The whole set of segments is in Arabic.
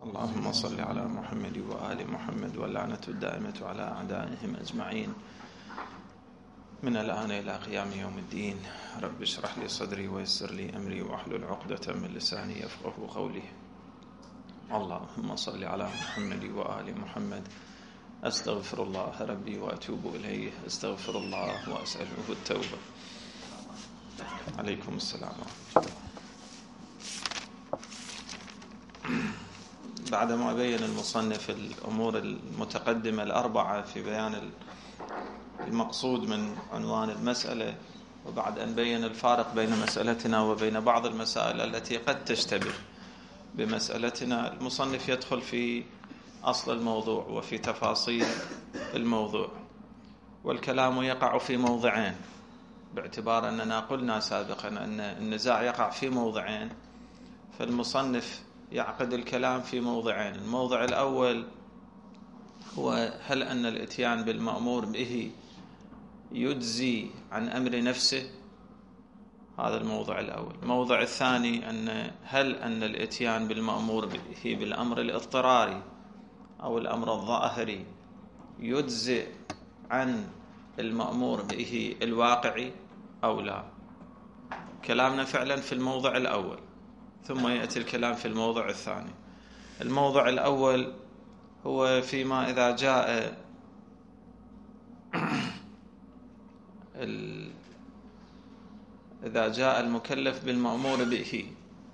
اللهم صل على محمد وآل محمد واللعنة الدائمة على أعدائهم أجمعين من الآن إلى قيام يوم الدين. رب اشرح لي صدري ويسر لي أمري واحلل عقدة من لساني يفقه قولي. اللهم صل على محمد وآل محمد. أستغفر الله ربي وأتوب إليه، أستغفر الله وأسأله التوبة. عليكم السلام ورحمة الله. بعدما بين المصنف الأمور المتقدمة الأربعة في بيان المقصود من عنوان المسألة، وبعد أن بين الفارق بين مسألتنا وبين بعض المسائل التي قد تشتبه بمسألتنا، المصنف يدخل في أصل الموضوع وفي تفاصيل الموضوع، والكلام يقع في موضعين، باعتبار أننا قلنا سابقا أن النزاع يقع في موضعين، فالمصنف يعقد الكلام في موضعين. الموضع الأول هو هل أن الإتيان بالمأمور به يجزي عن أمر نفسه؟ هذا الموضع الأول. الموضع الثاني هل أن الإتيان بالمأمور به بالأمر الاضطراري أو الأمر الظاهري يجزئ عن المأمور به الواقعي أو لا؟ كلامنا فعلا في الموضع الأول، ثم يأتي الكلام في الموضع الثاني. الموضع الأول هو فيما إذا جاء المكلف بالمأمور به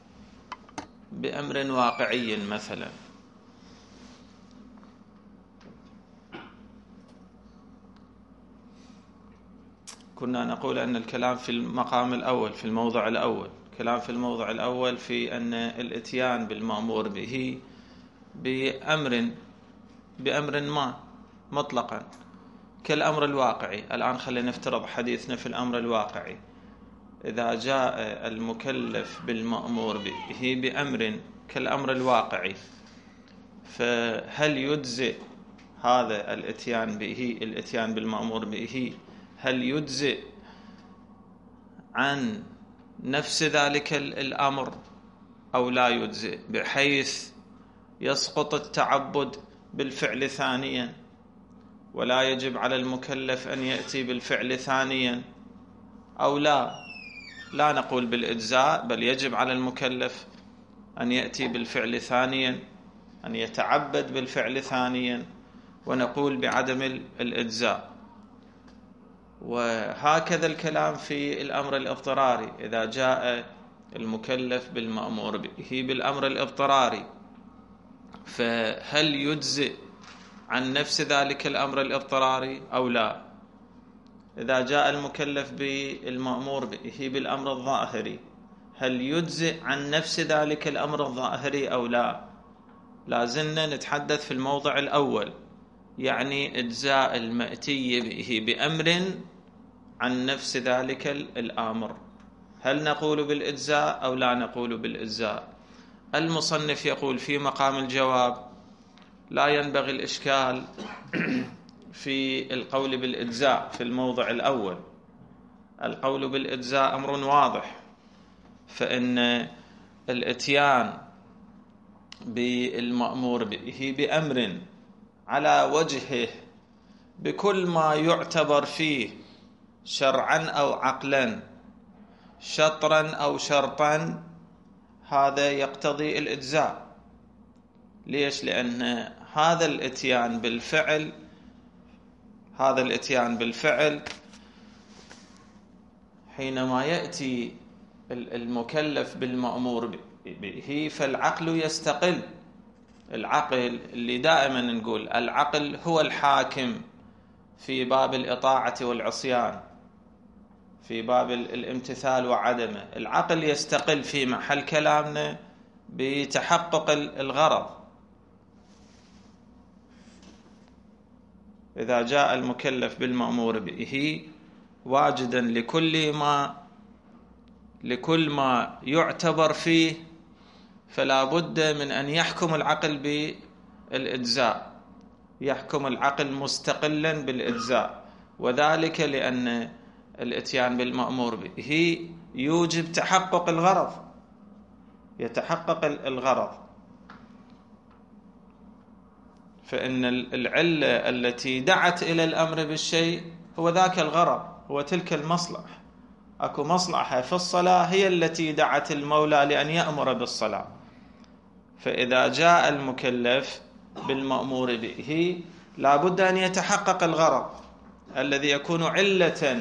بأمر واقعي مثلا، كنا نقول أن الكلام في المقام الأول في الموضع الأول، كلام في الموضع الأول في أن الإتيان بالمأمور به بأمر ما مطلقا كالأمر الواقعي. الآن خلينا نفترض حديثنا في الأمر الواقعي. إذا جاء المكلف بالمأمور به بأمر كالأمر الواقعي، فهل يجزئ هذا الإتيان بالمأمور به، هل يجزئ عن نفس ذلك الأمر أو لا يجزئ، بحيث يسقط التعبد بالفعل ثانيا ولا يجب على المكلف أن يأتي بالفعل ثانيا، أو لا نقول بالإجزاء، بل يجب على المكلف أن يأتي بالفعل ثانيا، أن يتعبد بالفعل ثانيا، ونقول بعدم الإجزاء. وهكذا الكلام في الأمر الاضطراري. إذا جاء المكلف بالمأمور به بالأمر الاضطراري، فهل يجزئ عن نفس ذلك الأمر الاضطراري أو لا؟ إذا جاء المكلف بالمأمور به بالأمر الظاهري، هل يجزئ عن نفس ذلك الأمر الظاهري أو لا؟ لازلنا نتحدث في الموضع الأول، يعني إجزاء المأتي به بأمر عن نفس ذلك الأمر، هل نقول بالإجزاء أو لا نقول بالإجزاء؟ المصنف يقول في مقام الجواب: لا ينبغي الإشكال في القول بالإجزاء في الموضع الأول. القول بالإجزاء أمر واضح، فإن الإتيان بالمأمور به بأمر على وجهه بكل ما يعتبر فيه شرعا أو عقلا، شطرا أو شرطا، هذا يقتضي الإجزاء. ليش؟ لأن هذا الإتيان بالفعل حينما يأتي المكلف بالمأمور به فالعقل يستقل. العقل اللي دائما نقول العقل هو الحاكم في باب الإطاعة والعصيان، في باب الامتثال وعدمه. العقل يستقل في محل كلامنا بتحقق الغرض. إذا جاء المكلف بالمأمور به واجدا لكل ما يعتبر فيه، فلا بد من أن يحكم العقل بالإجزاء، يحكم العقل مستقلا بالإجزاء، وذلك لأن الإتيان بالمأمور به يوجب تحقق الغرض، يتحقق الغرض. فإن العلة التي دعت إلى الأمر بالشيء هو ذاك الغرض، هو تلك المصلحة. أكو مصلحة في الصلاة هي التي دعت المولى لأن يأمر بالصلاة. فإذا جاء المكلف بالمأمور به لا بد أن يتحقق الغرض الذي يكون علة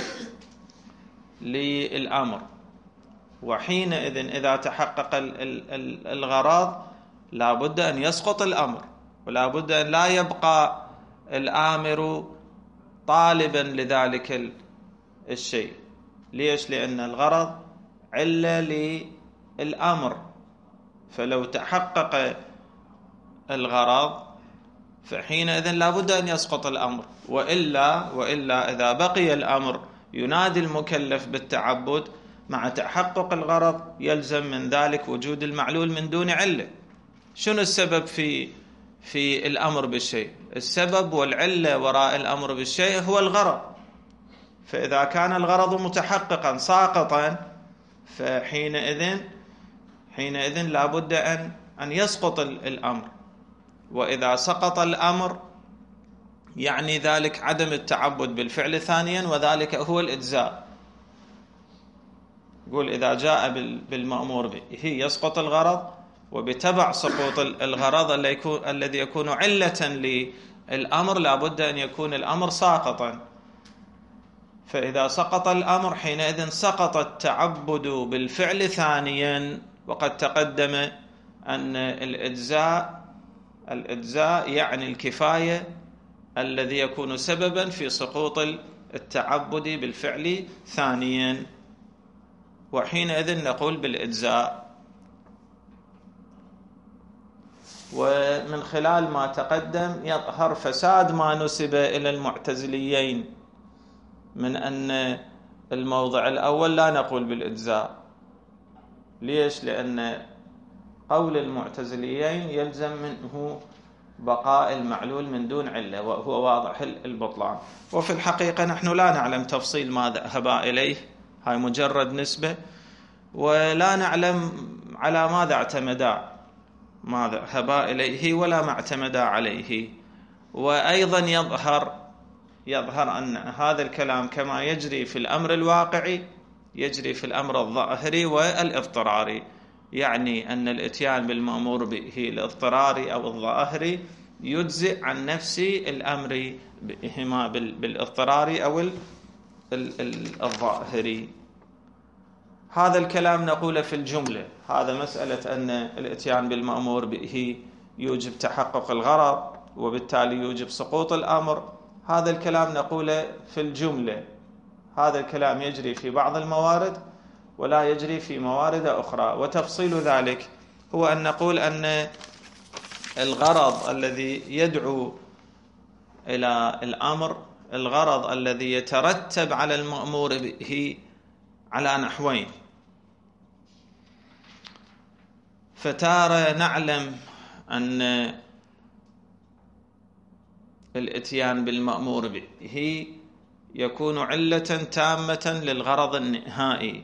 للأمر، وحينئذ إذا تحقق الغرض لا بد أن يسقط الأمر، ولا بد أن لا يبقى الآمر طالبا لذلك الشيء. ليش؟ لأن الغرض علة للأمر، فلو تحقق الغرض فحينئذ لا بد أن يسقط الأمر، وإلا إذا بقي الأمر ينادي المكلف بالتعبد مع تحقق الغرض يلزم من ذلك وجود المعلول من دون علة. شنو السبب في الأمر بالشيء؟ السبب والعلة وراء الأمر بالشيء هو الغرض. فإذا كان الغرض متحققا ساقطا فحينئذ لا بد أن يسقط الأمر. وإذا سقط الأمر يعني ذلك عدم التعبد بالفعل ثانيا، وذلك هو الإجزاء. يقول إذا جاء بالمأمور به يسقط الغرض، وبتبع سقوط الغرض الذي يكون علة للأمر لا بد أن يكون الأمر ساقطا. فإذا سقط الأمر حينئذ سقط التعبد بالفعل ثانيا. وقد تقدم أن الإجزاء يعني الكفاية الذي يكون سببا في سقوط التعبد بالفعل ثانيا، وحينئذ نقول بالإجزاء. ومن خلال ما تقدم يظهر فساد ما نسب إلى المعتزليين من أن الموضع الأول لا نقول بالإجزاء. ليش؟ لأن قول المعتزليين يلزم منه بقاء المعلول من دون علة، وهو واضح البطلان. وفي الحقيقة نحن لا نعلم تفصيل ما ذهب إليه، هاي مجرد نسبة، ولا نعلم على ماذا اعتمدا، ما ذهب إليه ولا ما اعتمدا عليه. وأيضا يظهر أن هذا الكلام كما يجري في الأمر الواقعي يجري في الأمر الظاهري والاضطراري، يعني أن الإتيان بالمأمور به الاضطراري أو الظاهري يجزئ عن نفس الأمر بهما بالاضطراري أو الظاهري. هذا الكلام نقوله في الجملة. هذا مسألة أن الإتيان بالمأمور به يوجب تحقق الغرض وبالتالي يوجب سقوط الأمر، هذا الكلام نقوله في الجملة. هذا الكلام يجري في بعض الموارد ولا يجري في موارد أخرى. وتفصيل ذلك هو أن نقول أن الغرض الذي يدعو إلى الأمر، الغرض الذي يترتب على المأمور به على نحوين. فتارة نعلم أن الإتيان بالمأمور به يكون علة تامة للغرض النهائي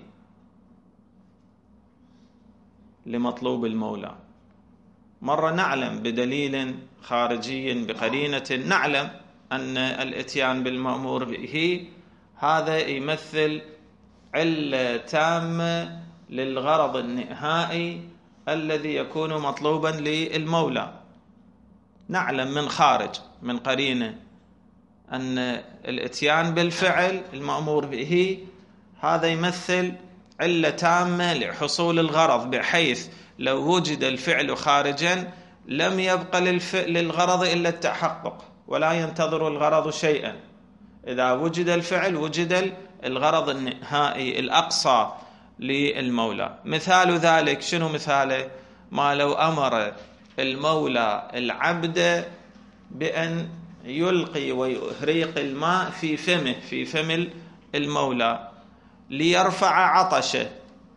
لمطلوب المولى. مرة نعلم بدليل خارجي بقرينة نعلم أن الإتيان بالمأمور به هذا يمثل علة تامة للغرض النهائي الذي يكون مطلوبا للمولى. نعلم من خارج من قرينة أن الإتيان بالفعل المأمور به هذا يمثل علة تامة لحصول الغرض، بحيث لو وجد الفعل خارجا لم يبق للغرض إلا التحقق ولا ينتظر الغرض شيئا. إذا وجد الفعل وجد الغرض النهائي الأقصى للمولى. مثال ذلك شنو مثاله؟ ما لو أمر المولى العبد بأن يلقي ويهريق الماء في فم المولى ليرفع عطشه،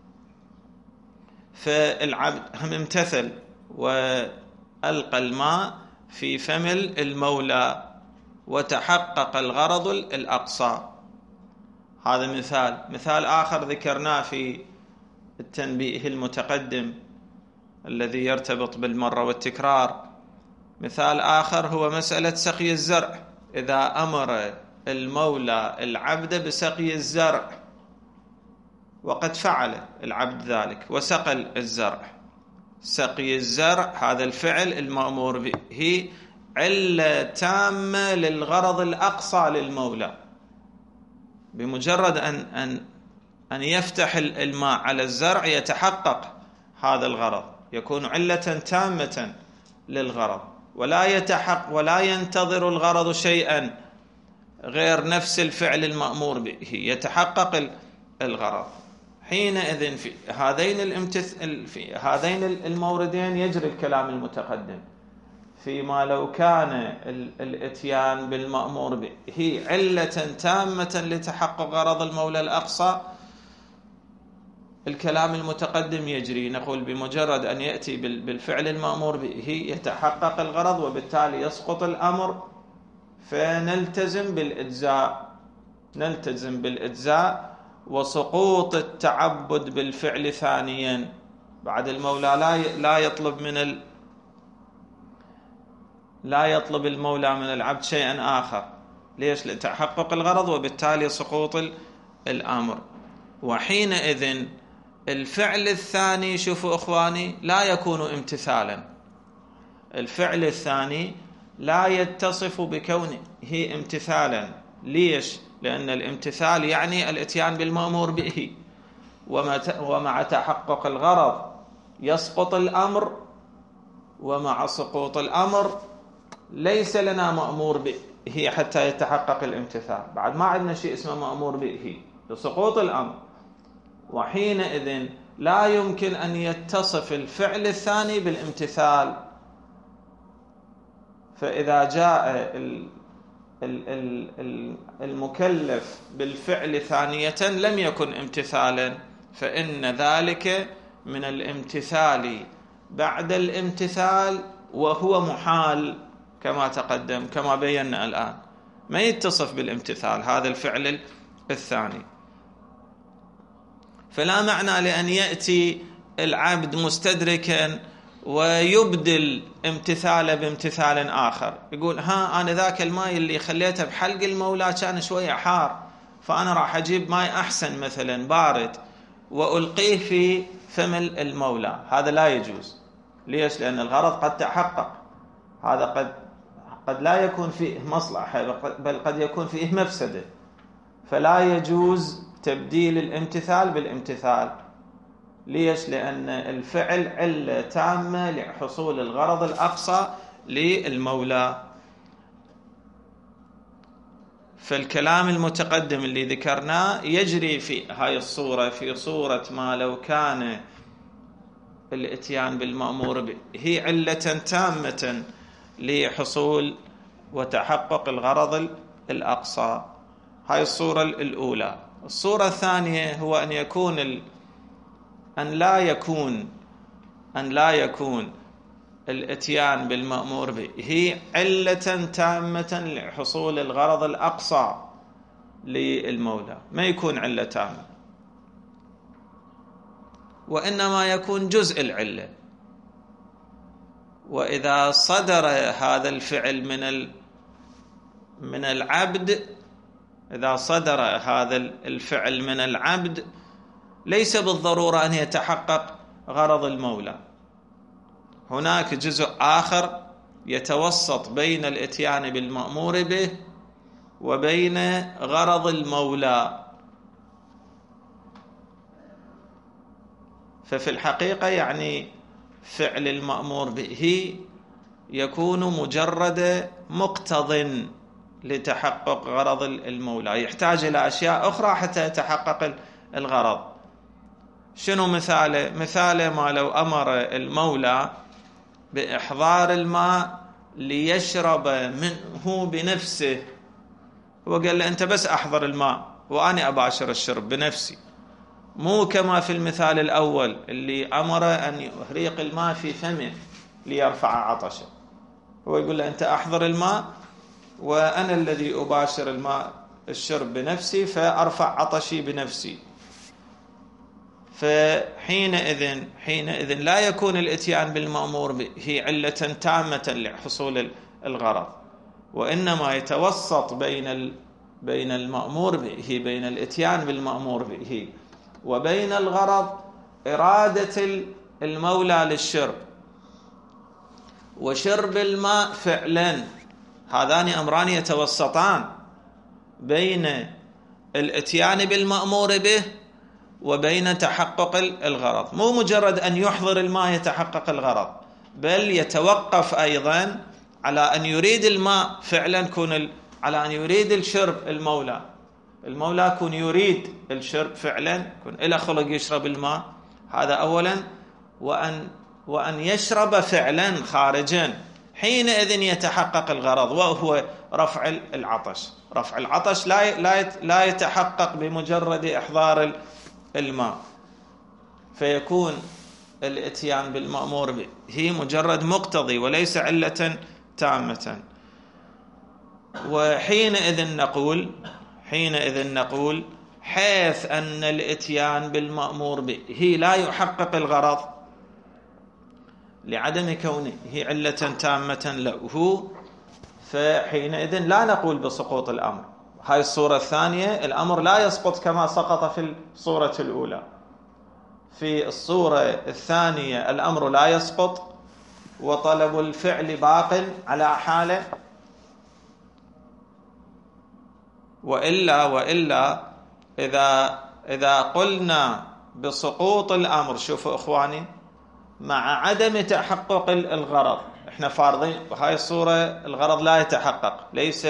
فالعبد هم امتثل وألقى الماء في فم المولى وتحقق الغرض الأقصى. هذا مثال آخر ذكرناه في التنبيه المتقدم الذي يرتبط بالمرة والتكرار، مثال آخر هو مسألة سقي الزرع. إذا أمر المولى العبد بسقي الزرع وقد فعل العبد ذلك وسقى الزرع، سقي الزرع هذا الفعل المأمور به علة تامة للغرض الأقصى للمولى. بمجرد أن يفتح الماء على الزرع يتحقق هذا الغرض، يكون علة تامة للغرض، ولا ينتظر الغرض شيئا غير نفس الفعل المأمور به، يتحقق الغرض. حينئذ في هذين الموردين يجري الكلام المتقدم. فيما لو كان الاتيان بالمأمور به علة تامة لتحقق غرض المولى الأقصى، الكلام المتقدم يجري، نقول بمجرد أن يأتي بالفعل المأمور به يتحقق الغرض وبالتالي يسقط الأمر، فنلتزم بالإجزاء وسقوط التعبد بالفعل ثانيا. بعد المولى لا يطلب المولى من العبد شيئا آخر. ليش؟ لتحقق الغرض وبالتالي سقوط الأمر. وحينئذ الفعل الثاني، شوفوا إخواني، لا يكون امتثالا. الفعل الثاني لا يتصف بكونه امتثالا. ليش؟ لأن الامتثال يعني الاتيان بالمأمور به، ومع تحقق الغرض يسقط الأمر، ومع سقوط الأمر ليس لنا مأمور به حتى يتحقق الامتثال. بعد ما عندنا شيء اسمه مأمور به لسقوط الأمر، وحينئذ لا يمكن أن يتصف الفعل الثاني بالامتثال. فإذا جاء المكلف بالفعل ثانية لم يكن امتثالا، فإن ذلك من الامتثال بعد الامتثال، وهو محال كما تقدم كما بينا الآن، ما يتصف بالامتثال هذا الفعل الثاني. فلا معنى لأن يأتي العبد مستدركا ويبدل امتثاله بامتثال آخر، يقول أنا ذاك الماء اللي خليته بحلق المولى كان شوية حار، فأنا راح أجيب ماء أحسن مثلا بارد وألقيه في فم المولى. هذا لا يجوز. ليش؟ لأن الغرض قد تحقق. هذا قد لا يكون فيه مصلحة، بل قد يكون فيه مفسدة، فلا يجوز تبديل الامتثال بالامتثال. ليش؟ لأن الفعل علة تامة لحصول الغرض الأقصى للمولى. فالكلام المتقدم اللي ذكرناه يجري في هاي الصورة، في صورة ما لو كان الاتيان بالمأمور به علة تامة لحصول وتحقق الغرض الأقصى. هاي الصورة الأولى. الصورة الثانية هو أن لا يكون الاتيان بالمأمور به علة تامة لحصول الغرض الأقصى للمولى، ما يكون علة تامة، وإنما يكون جزء العلة. وإذا صدر هذا الفعل من العبد، إذا صدر هذا الفعل من العبد ليس بالضرورة أن يتحقق غرض المولى. هناك جزء آخر يتوسط بين الاتيان بالمأمور به وبين غرض المولى. ففي الحقيقة يعني فعل المأمور به يكون مجرد مقتض لتحقق غرض المولى، يحتاج إلى أشياء أخرى حتى يتحقق الغرض. شنو مثاله؟ مثاله ما لو أمر المولى بإحضار الماء ليشرب منه بنفسه، وقال له أنت بس أحضر الماء وأنا أباشر الشرب بنفسي، مو كما في المثال الأول اللي أمر أن يهريق الماء في فمه ليرفع عطشه. هو يقول له أنت أحضر الماء وأنا الذي أباشر الماء الشرب بنفسي فأرفع عطشي بنفسي. حينئذ لا يكون الاتيان بالمأمور به علة تامة لحصول الغرض، وإنما يتوسط بين المأمور به، بين الاتيان بالمأمور به وبين الغرض إرادة المولى للشرب وشرب الماء فعلا. هذان أمران يتوسطان بين الاتيان بالمأمور به وبين تحقق الغرض. مو مجرد أن يحضر الماء يتحقق الغرض، بل يتوقف أيضا على أن يريد الماء فعلا، على أن يريد الشرب المولى يكون يريد الشرب فعلا، يكون إلى خلق يشرب الماء، هذا أولا، وأن يشرب فعلا خارجا. حينئذ يتحقق الغرض، وهو رفع العطش. رفع العطش لا يتحقق بمجرد إحضار الماء، فيكون الاتيان بالمأمور به هي مجرد مقتضي وليس علة تامة. وحينئذ نقول حيث أن الاتيان بالمأمور به لا يحقق الغرض لعدم كونه علة تامة له، فحينئذ لا نقول بسقوط الأمر. هاي الصورة الثانية، الأمر لا يسقط كما سقط في الصورة الأولى. في الصورة الثانية الأمر لا يسقط وطلب الفعل باق على حاله، وإلا إذا قلنا بسقوط الأمر، شوفوا إخواني، مع عدم تحقق الغرض، احنا فارضين بهاي الصورة الغرض لا يتحقق،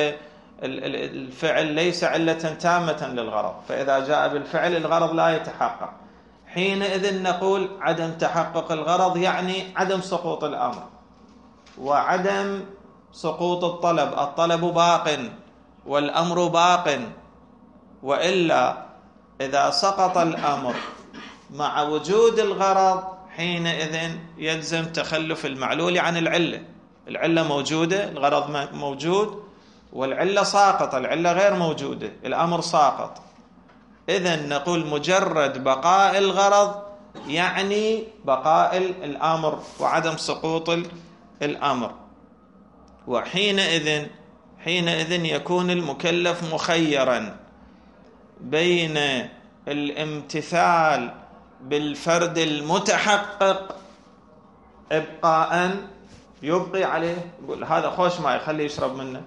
الفعل ليس علة تامة للغرض، فإذا جاء بالفعل الغرض لا يتحقق. حينئذ نقول عدم تحقق الغرض يعني عدم سقوط الأمر وعدم سقوط الطلب باق والأمر باق. وإلا إذا سقط الأمر مع وجود الغرض حينئذ يلزم تخلف المعلول عن العلة موجودة، الغرض موجود، والعلة ساقطة، العلة غير موجودة، الأمر ساقط. إذن نقول مجرد بقاء الغرض يعني بقاء الأمر وعدم سقوط الأمر. وحينئذ يكون المكلف مخيرا بين الامتثال بالفرد المتحقق إبقاء يبقي عليه، يقول هذا خوش ما يخلي يشرب منه،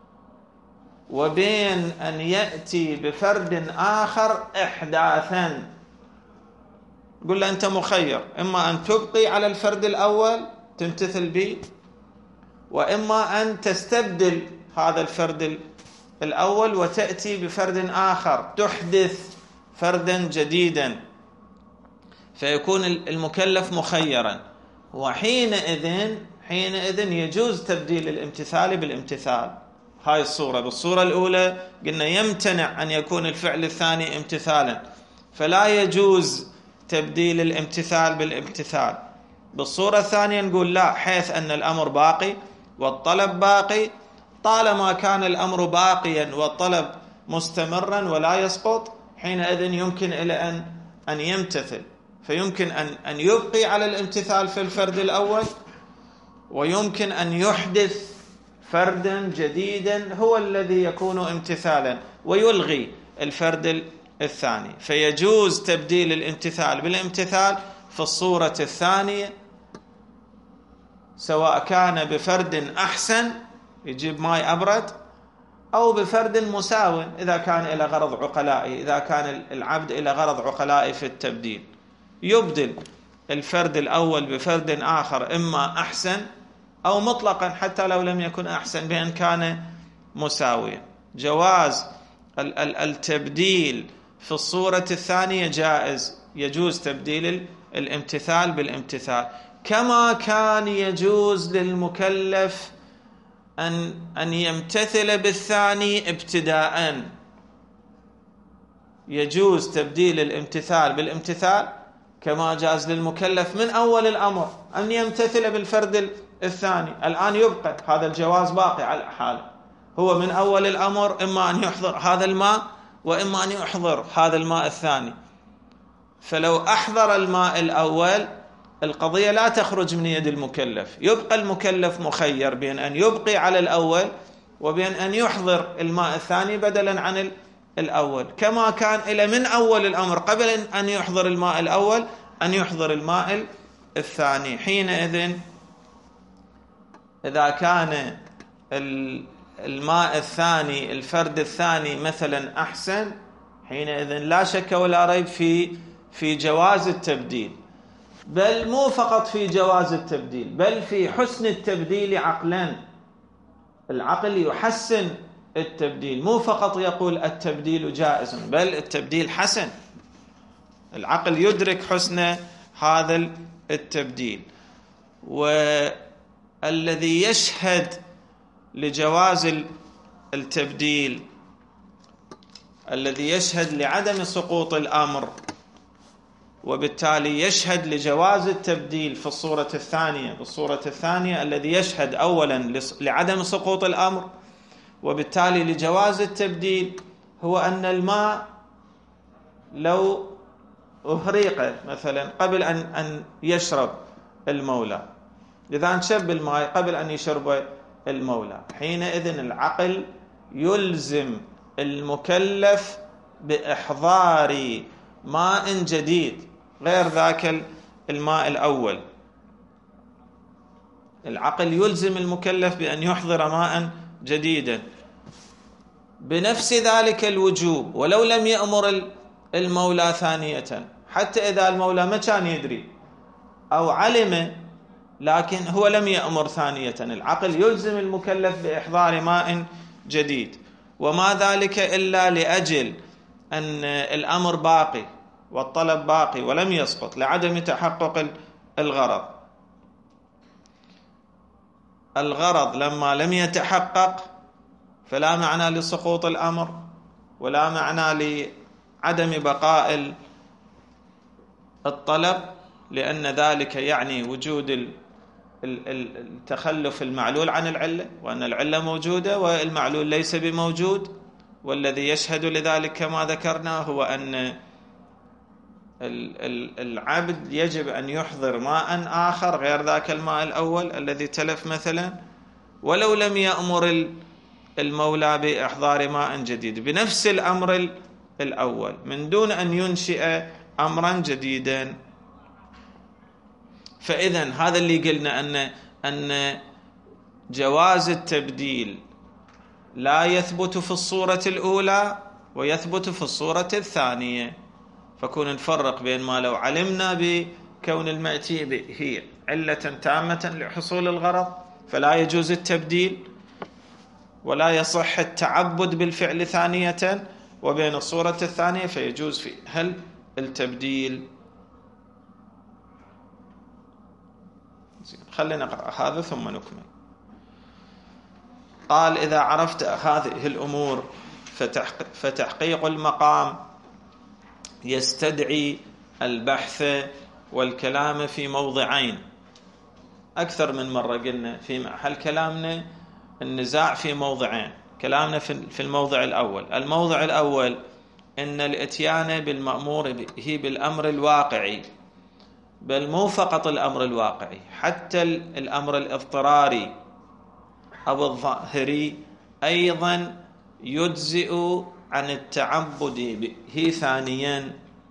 وبين أن يأتي بفرد آخر إحداثا، يقول له أنت مخير، إما أن تبقي على الفرد الأول تمتثل به، وإما أن تستبدل هذا الفرد الأول وتأتي بفرد آخر تحدث فردا جديدا، فيكون المكلف مخيرا. وحينئذ يجوز تبديل الامتثال بالامتثال. هاي الصورة، بالصورة الأولى قلنا يمتنع أن يكون الفعل الثاني امتثالا، فلا يجوز تبديل الامتثال بالامتثال. بالصورة الثانية نقول لا، حيث أن الأمر باقي والطلب باقي، طالما كان الأمر باقيا والطلب مستمرا ولا يسقط، حينئذ يمكن إلى أن يمتثل، فيمكن أن يبقي على الامتثال في الفرد الأول، ويمكن أن يحدث فردا جديدا هو الذي يكون امتثالا ويلغي الفرد الثاني. فيجوز تبديل الامتثال بالامتثال في الصورة الثانية، سواء كان بفرد أحسن يجيب ماء أبرد، أو بفرد مساو إذا كان إلى غرض عقلائي، إذا كان العبد إلى غرض عقلائي في التبديل، يبدل الفرد الأول بفرد آخر إما أحسن أو مطلقا حتى لو لم يكن أحسن بأن كان مساويا. جواز التبديل في الصورة الثانية جائز، يجوز تبديل الامتثال بالامتثال، كما كان يجوز للمكلف أن يمتثل بالثاني ابتداء. يجوز تبديل الامتثال بالامتثال كما جاز للمكلف من أول الأمر أن يمتثل بالفرد الثاني. الآن يبقى هذا الجواز باقي على حاله، هو من أول الأمر إما أن يحضر هذا الماء وإما أن يحضر هذا الماء الثاني، فلو أحضر الماء الأول القضية لا تخرج من يد المكلف، يبقى المكلف مخير بين أن يبقي على الأول وبين أن يحضر الماء الثاني بدلا عن الأول، كما كان إلى من أول الأمر قبل أن يحضر الماء الأول أن يحضر الماء الثاني. حينئذ إذا كان الماء الثاني الفرد الثاني مثلا أحسن، حينئذ لا شك ولا ريب في جواز التبديل، بل مو فقط في جواز التبديل بل في حسن التبديل عقلا. العقل يحسن التبديل، مو فقط يقول التبديل جائز بل التبديل حسن، العقل يدرك حسن هذا التبديل. والذي يشهد لجواز التبديل، الذي يشهد لعدم سقوط الأمر وبالتالي يشهد لجواز التبديل في الصورة الثانية، بالصورة الثانية الذي يشهد أولا لعدم سقوط الأمر وبالتالي لجواز التبديل، هو أن الماء لو أهريق مثلا قبل أن يشرب المولى، إذا انشب الماء قبل أن يشرب المولى، حينئذ العقل يلزم المكلف بإحضار ماء جديد غير ذاك الماء الأول. العقل يلزم المكلف بأن يحضر ماء جديدا بنفس ذلك الوجوب ولو لم يأمر المولى ثانية، حتى إذا المولى ما كان يدري أو علم لكن هو لم يأمر ثانية، العقل يلزم المكلف بإحضار ماء جديد، وما ذلك إلا لأجل أن الأمر باقي والطلب باقي ولم يسقط لعدم تحقق الغرض. الغرض لما لم يتحقق فلا معنى لسقوط الأمر ولا معنى لعدم بقاء الطلب، لأن ذلك يعني وجود التخلف المعلول عن العلة، وأن العلة موجودة والمعلول ليس بموجود. والذي يشهد لذلك كما ذكرنا هو أن العبد يجب أن يحضر ماء آخر غير ذاك الماء الأول الذي تلف مثلا، ولو لم يأمر المولى بإحضار ماء جديد بنفس الأمر الأول من دون أن ينشئ أمرا جديدا. فإذن هذا اللي قلنا أن جواز التبديل لا يثبت في الصورة الأولى ويثبت في الصورة الثانية، فكون نفرق بين ما لو علمنا بكون المأتي به هي علة تامة لحصول الغرض فلا يجوز التبديل ولا يصح التعبد بالفعل ثانية، وبين الصورة الثانية فيجوز فيها التبديل. خلينا نقرأ هذا ثم نكمل. قال: إذا عرفت هذه الأمور فتحقيق المقام يستدعي البحث والكلام في موضعين. أكثر من مرة قلنا في محل كلامنا النزاع في موضعين. كلامنا في الموضع الأول. الموضع الأول إن الإتيان بالمأمور به بالأمر الواقعي، بل مو فقط الأمر الواقعي، حتى الأمر الاضطراري أو الظاهري أيضا يجزئ عن التعبد به ثانيا.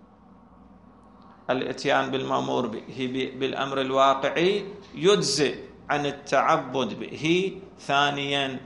الإتيان بالمأمور به بالأمر الواقعي يجزئ عن التعبد به ثانيا،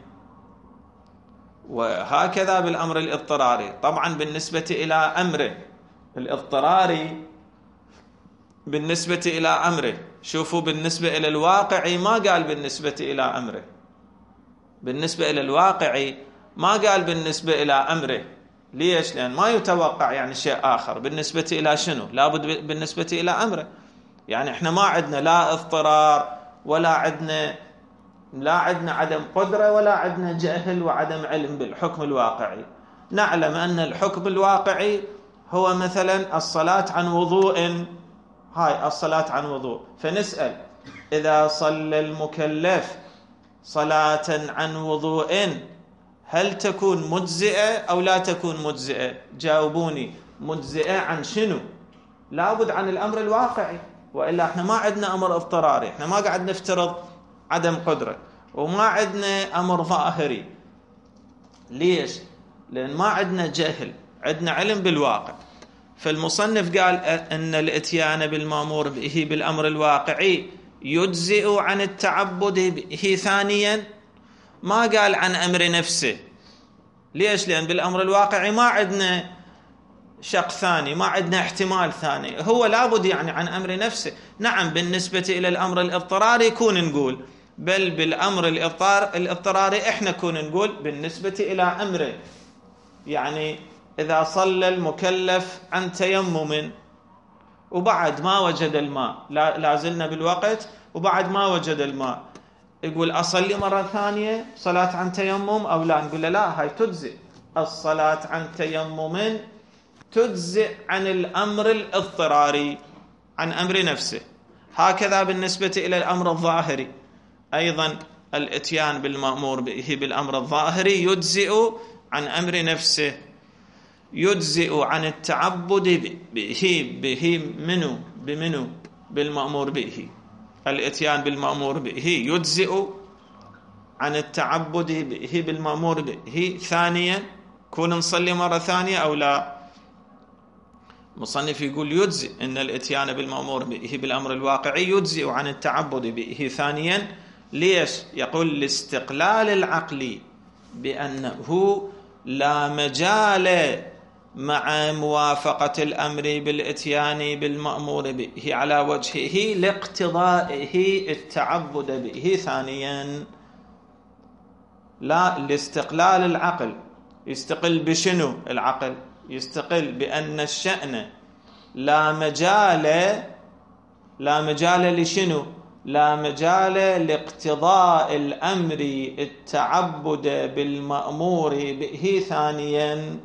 وهكذا بالأمر الاضطراري. طبعا بالنسبة إلى أمره الاضطراري، بالنسبة إلى أمره، شوفوا بالنسبة إلى الواقعي ما قال بالنسبة إلى أمره، بالنسبة إلى الواقعي ما قال بالنسبة إلى أمره. ليش؟ لأن ما يتوقع يعني شيء آخر. بالنسبة إلى شنو؟ لابد بالنسبة إلى أمره. يعني إحنا ما عندنا لا اضطرار ولا عندنا عدم قدرة ولا عندنا جهل وعدم علم بالحكم الواقعي. نعلم أن الحكم الواقعي هو مثلا الصلاة عن وضوء، هاي الصلاة عن وضوء، فنسأل إذا صلى المكلف صلاة عن وضوء هل تكون مجزئة أو لا تكون مجزئة؟ جاوبوني، مجزئة عن شنو؟ لابد عن الأمر الواقعي، وإلا احنا ما عندنا أمر اضطراري، احنا ما قاعد نفترض عدم قدرة، وما عندنا أمر ظاهري. ليش؟ لأن ما عندنا جهل، عندنا علم بالواقع. فالمصنف قال أن الإتيان بالمأمور به بالأمر الواقعي يجزئ عن التعبد به ثانيا، ما قال عن أمر نفسه. ليش؟ لأن بالأمر الواقعي ما عندنا شق ثاني، ما عندنا احتمال ثاني، هو لابد يعني عن أمر نفسه. نعم بالنسبة إلى الأمر الاضطراري يكون نقول، بل بالأمر الاضطراري احنا كون نقول بالنسبة إلى أمره. يعني إذا صلى المكلف عن تيمم وبعد ما وجد الماء، لا زلنا بالوقت وبعد ما وجد الماء، يقول أصلي مرة ثانية صلاة عن تيمم أو لا؟ نقول له لا، هاي تجزئ. الصلاة عن تيمم تجزئ عن الأمر الاضطراري، عن أمر نفسه. هكذا بالنسبة إلى الأمر الظاهري أيضا، الإتيان بالمأمور به بالأمر الظاهري يجزئ عن أمر نفسه، يجزئ عن التعبد بمنو بالمأمور به. الإتيان بالمأمور به يجزئ عن التعبد به بالمأمور به ثانيا، كون نصلي مرة ثانية أو لا. مصنف يقول يجزئ أن الإتيان بالمأمور به بالأمر الواقعي يجزئ عن التعبد به ثانيا. ليش؟ يقول لاستقلال العقل بأنه لا مجال مع موافقة الأمر بالإتيان بالمأمور به على وجهه لاقتضائه التعبد به ثانيا. لا، لاستقلال العقل. يستقل بشنو العقل؟ يستقل بأن الشأن لا مجال لشنو؟ لا مجال لاقتضاء الأمر التعبد بالمأمور به ثانيا.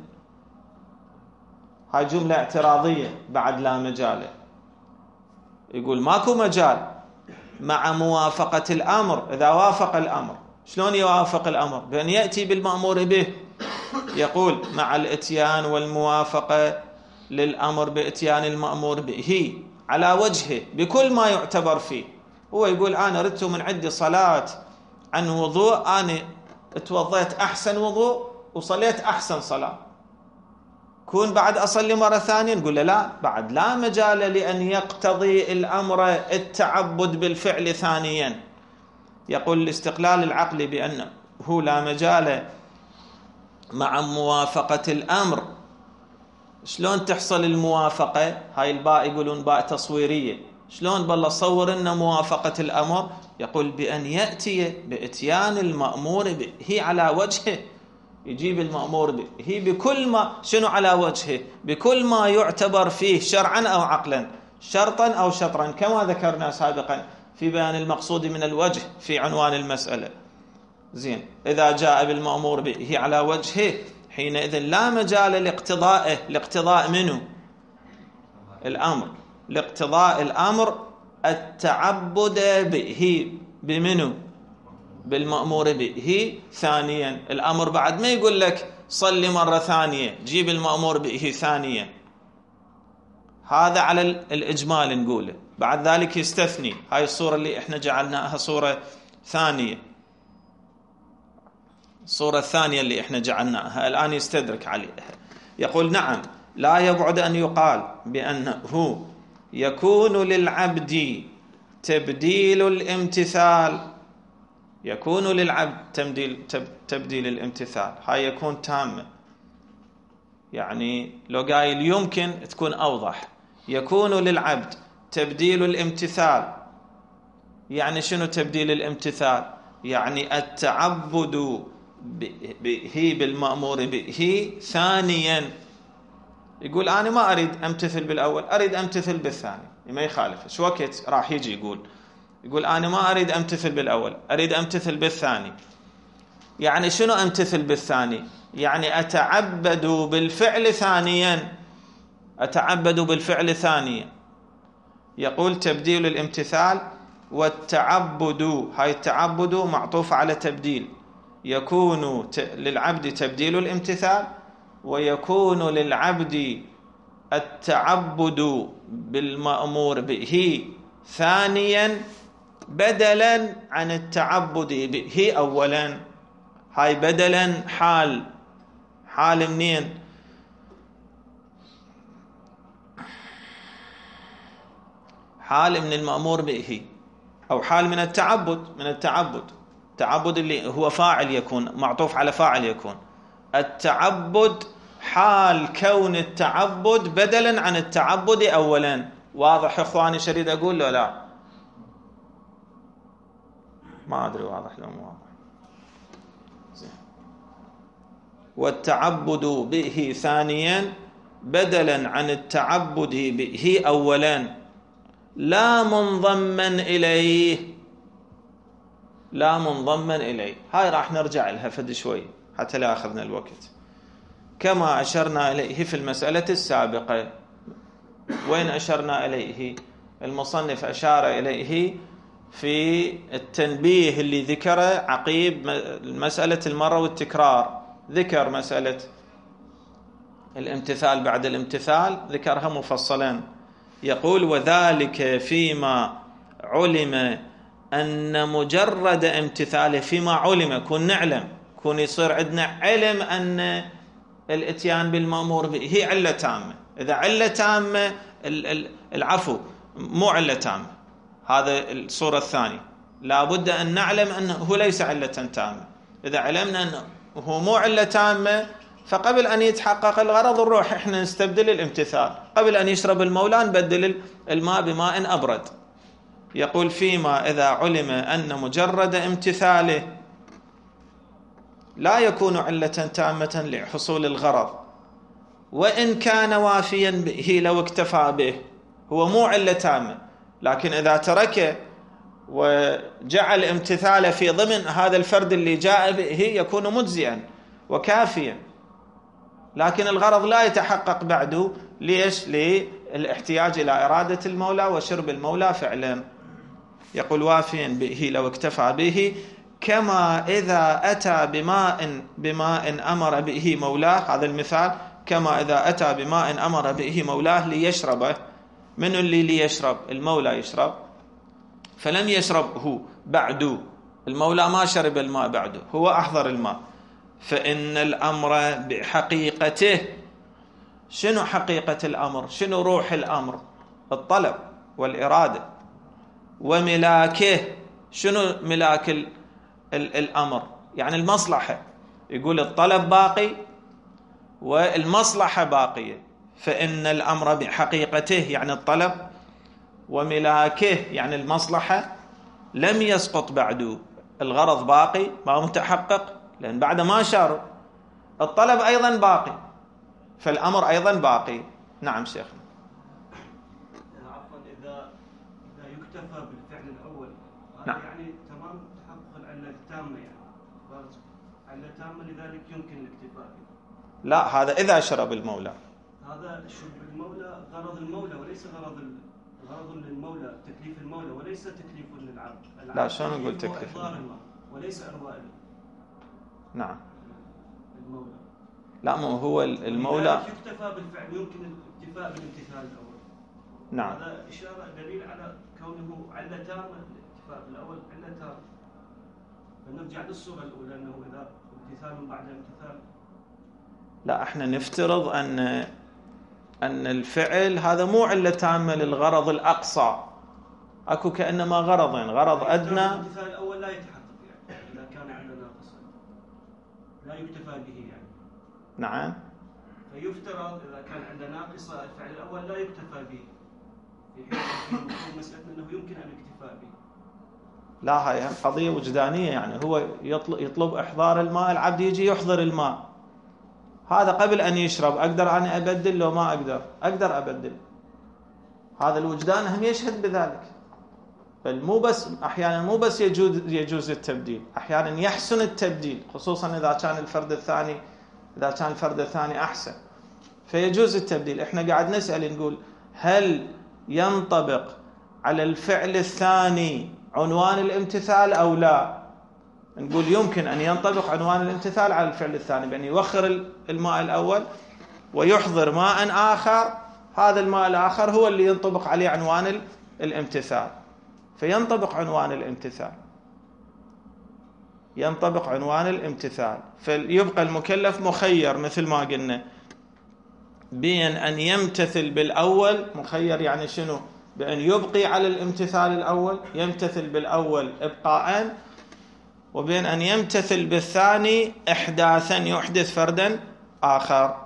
هاي جملة اعتراضية بعد لا مجال. يقول ماكو مجال مع موافقة الأمر. إذا وافق الأمر، شلون يوافق الأمر؟ بأن يأتي بالمأمور به. يقول مع الإتيان والموافقة للأمر بإتيان المأمور به على وجهه بكل ما يعتبر فيه. هو يقول أنا ردت من عندي صلاة عن وضوء، أنا اتوضيت أحسن وضوء وصليت أحسن صلاة، كون بعد أصلي مرة ثانية؟ نقول له لا، بعد لا مجال لأن يقتضي الأمر التعبد بالفعل ثانيا. يقول لاستقلال العقل بأنه لا مجال مع موافقة الأمر. شلون تحصل الموافقة؟ هاي الباء يقولون باء تصويرية. شلون بالله صور لنا موافقة الأمر؟ يقول بأن يأتي بإتيان المأمور به على وجهه، يجيب المأمور به بكل ما، شنو على وجهه؟ بكل ما يعتبر فيه شرعا أو عقلا، شرطا أو شطرا، كما ذكرنا سابقا في بيان المقصود من الوجه في عنوان المسألة. زين، إذا جاء بالمأمور به على وجهه حينئذ لا مجال لاقتضائه. لاقتضاء منه الأمر، لاقتضاء الأمر التعبد به بمنه بالمأمور به ثانيا. الأمر بعد ما يقول لك صلي مرة ثانية، جيب المأمور به ثانيا، هذا على الإجمال نقوله. بعد ذلك يستثني. هاي الصورة اللي احنا جعلناها صورة ثانية، الصورة الثانية اللي احنا جعلناها الآن يستدرك عليها. يقول نعم، لا يبعد أن يقال بأنه يكون للعبد تبديل الامتثال. يكون للعبد تبديل الامتثال، هاي يكون تامة. يعني لو قايل يمكن تكون أوضح. يكون للعبد تبديل الامتثال، يعني شنو تبديل الامتثال؟ يعني التعبد به بالمأمور به ثانيا. يقول أنا ما أريد أمتثل بالأول، أريد أمتثل بالثاني، ما يخالف. شو وقت راح يجي يقول أنا ما أريد أمتثل بالأول، أريد أمتثل بالثاني. يعني شنو أمتثل بالثاني؟ يعني أتعبد بالفعل ثانيا، أتعبد بالفعل ثانيا. يقول تبديل الامتثال والتعبد، هاي التعبد معطوف على تبديل. يكون للعبد تبديل الامتثال، ويكون للعبد التعبد بالمأمور به ثانيا بدلا عن التعبد به أولا. هاي بدلا حال منين؟ حال من المأمور به، أو حال من التعبد اللي هو فاعل يكون، معطوف على فاعل يكون. التعبد حال كون التعبد بدلا عن التعبد أولا. واضح إخواني شريد أقول له لا؟ ما أدري واضح لو مو واضح. والتعبد به ثانيا بدلا عن التعبد به أولا لا منضما إليه. هاي راح نرجع لها فد شوي حتى لا أخذنا الوقت. كما أشرنا إليه في المسألة السابقة. وين أشرنا إليه؟ المصنف أشار إليه في التنبيه اللي ذكره عقيب مسألة المرة والتكرار. ذكر مسألة الامتثال بعد الامتثال، ذكرها مفصلا. يقول: وذلك فيما علم أن مجرد امتثاله، فيما علم كون نعلم، كون يصير عندنا علم أن الاتيان بالمأمور به علة تامة. إذا علة تامة العفو مو علة تامة، هذا الصورة الثانية. لا بد أن نعلم أنه ليس علة تامة. إذا علمنا أنه مو علة تامة، فقبل أن يتحقق الغرض نروح إحنا نستبدل الامتثال. قبل أن يشرب المولى نبدل الماء بماء أبرد. يقول: فيما إذا علم أن مجرد امتثاله لا يكون علة تامة لحصول الغرض، وإن كان وافيا به لو اكتفى به. هو مو علة تامة، لكن إذا تركه وجعل امتثاله في ضمن هذا الفرد اللي جاء به يكون مجزئا وكافيا، لكن الغرض لا يتحقق بعده. ليش؟ للاحتياج إلى إرادة المولى وشرب المولى فعلا. يقول: وافيا به لو اكتفى به، كما إذا أتى بماء أمر به مولاه. هذا المثال: كما إذا أتى بماء أمر به مولاه ليشربه. من اللي ليشرب؟ المولى يشرب، فلم يشربه بعد. المولى ما شرب الماء بعده، هو أحضر الماء. فإن الأمر بحقيقته، شنو حقيقة الأمر؟ شنو روح الأمر؟ الطلب والإرادة. وملاكه، شنو ملاك الأمر؟ يعني المصلحة. يقول الطلب باقي والمصلحة باقية. فإن الأمر بحقيقته يعني الطلب، وملاكه يعني المصلحة لم يسقط بعد. الغرض باقي ما متحقق، لأن بعد ما شارب. الطلب أيضا باقي، فالأمر أيضا باقي. نعم شيخنا. عفوا، إذا يكتفى بالفعل الأول، نعم. يعني تمام تحقق العلة التامة، يعني علة تامة، لذلك يمكن الاكتفاء. لا، هذا إذا شرب المولى. هذا شرب المولى غرض المولى وليس غرض للمولى، تكليف المولى وليس تكليف للعبد. لا، شلون نقول تكليف وليس أرواء. نعم. المولى. لا، مو هو المولى. يكتفى بالفعل، يمكن الاكتفاء بالامتثال الأول. نعم. هذا إشارة دليل على كونه علة تامة. الاكتفاء بالأول علة تامة. فنرجع للصورة الأولى أنه إذا امتثال بعد امتثال. لا، احنا نفترض أن الفعل هذا مو علة تامة للغرض الأقصى. أكو كأنما غرضين، غرض أدنى. الامتثال الأول لا يتحقق، يعني إذا كان علة ناقصة لا يكتفى به يعني. نعم. فيفترض إذا كان عند ناقصة الفعل الأول لا يكتفى به، في حين مسألة أنه يمكن أن الاكتفاء به. لا، هاي قضية وجدانية. يعني هو يطلب إحضار الماء، العبد يجي يحضر الماء. هذا قبل أن يشرب. أقدر أنا أبدل؟ لو ما أقدر أبدل. هذا الوجدان هم يشهد بذلك. مو بس أحيانا مو بس يجوز التبديل، أحيانا يحسن التبديل، خصوصا إذا كان الفرد الثاني أحسن، فيجوز التبديل. إحنا قاعد نسأل نقول: هل ينطبق على الفعل الثاني عنوان الامتثال أو لا؟ نقول يمكن أن ينطبق عنوان الامتثال على الفعل الثاني، بأن يوخر الماء الأول ويحضر ماء آخر هذا الماء الآخر هو اللي ينطبق عليه عنوان الامتثال، فينطبق عنوان الامتثال، ينطبق عنوان الامتثال. فيبقى المكلف مخير مثل ما قلنا بين أن يمتثل بالأول، مخير يعني شنو؟ بأن يبقي على الامتثال الأول، يمتثل بالأول إبقاءً، وبين أن يمتثل بالثاني إحداثًا، يحدث فردا آخر.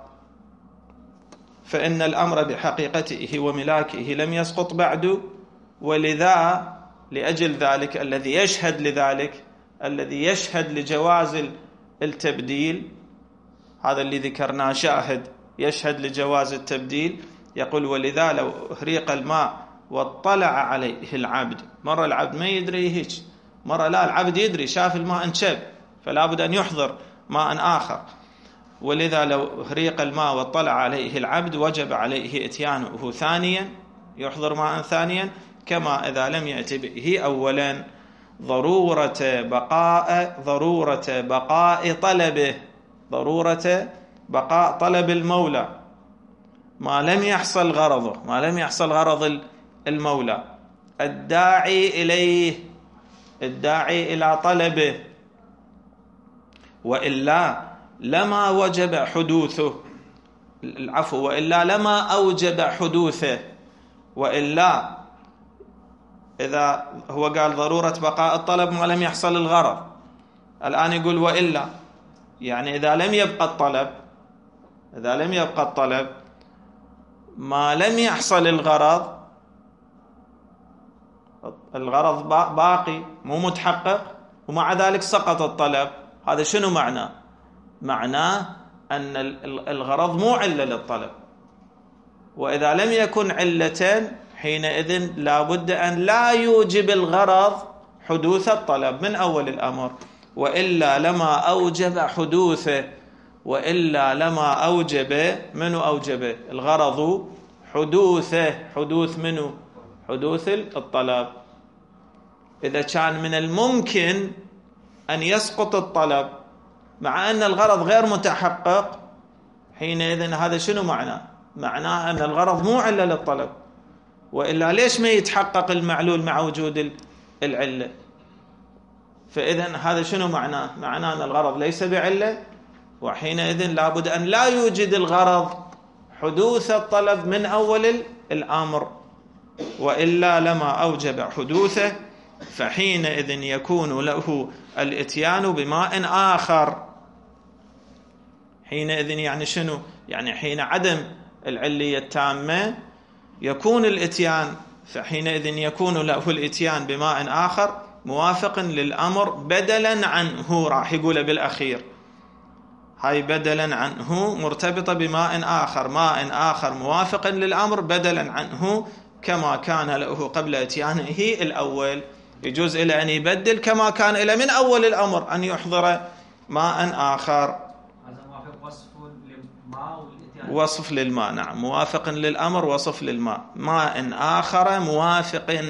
فإن الأمر بحقيقته وملاكه لم يسقط بعد، ولذا لأجل ذلك الذي يشهد لذلك، الذي يشهد لجواز التبديل، هذا اللي ذكرناه شاهد يشهد لجواز التبديل، يقول ولذا لو أهريق الماء واطلع عليه العبد، مرة العبد ما يدري هيك، مرة لا العبد يدري، شاف الماء انشب، فلا بد أن يحضر ماء آخر. ولذا لو أهريق الماء واطلع عليه العبد وجب عليه إتيانه ثانيا، يحضر ماء ثانيا، كما إذا لم يأتي به أولا، ضرورة بقاء طلبه، ضرورة بقاء طلب المولى ما لم يحصل غرضه، ما لم يحصل غرض المولى، الداعي إليه، الداعي إلى طلبه، وإلا لما وجب حدوثه، العفو، وإلا لما أوجب حدوثه، وإلا إذا هو قال ضرورة بقاء الطلب ما لم يحصل الغرض، الآن يقول وإلا، يعني إذا لم يبقى الطلب، إذا لم يبقى الطلب ما لم يحصل الغرض، الغرض باقي مو متحقق، ومع ذلك سقط الطلب، هذا شنو معناه؟ معناه أن الغرض مو علة للطلب، وإذا لم يكن علة حينئذ لا بد أن لا يوجب الغرض حدوث الطلب من أول الأمر، وإلا لما أوجب حدوثه، وإلا لما أوجب، منو أوجب؟ الغرض حدوثه، حدوث منو؟ حدوث الطلب. إذا كان من الممكن أن يسقط الطلب مع أن الغرض غير متحقق، حينئذ هذا شنو معناه؟ معناه أن الغرض مو علة للطلب، وإلا ليش ما يتحقق المعلول مع وجود العلة؟ فإذا هذا شنو معناه؟ معناه أن الغرض ليس بعلة، وحينئذ لابد أن لا يوجد الغرض حدوث الطلب من أول الأمر، وإلا لما أوجب حدوثه، فحينئذ يكون له الإتيان بماء آخر. حينئذ يعني شنو؟ يعني حين عدم العلية التامة يكون الإتيان، فحينئذ يكون له الإتيان بماء آخر موافق للأمر بدلا عنه، راح يقول بالأخير هاي بدلا عنه مرتبطة بماء آخر، ماء آخر موافق للأمر بدلا عنه، كما كان له قبل إتيانه الأول. يجوز إلى أن يبدل كما كان إلى من أول الأمر أن يحضر ماء آخر. هذا موافق وصف للماء والإتيان، وصف للماء، نعم، موافق للأمر وصف للماء، ماء آخر موافق